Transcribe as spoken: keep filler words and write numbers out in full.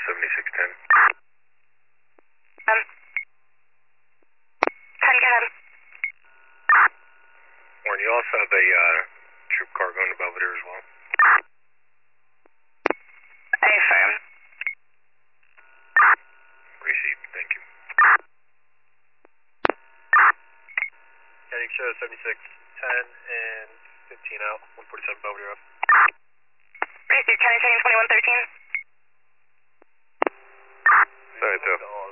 seventy-six ten. Um, ten, go ahead. Warren, you also have a uh, troop car going to Belvedere as well. Affirm. Received, thank you. Heading show seventy-six ten and fifteen out, one forty-seven Belvedere up. Received, county training twenty-one thirteen. seventy-two.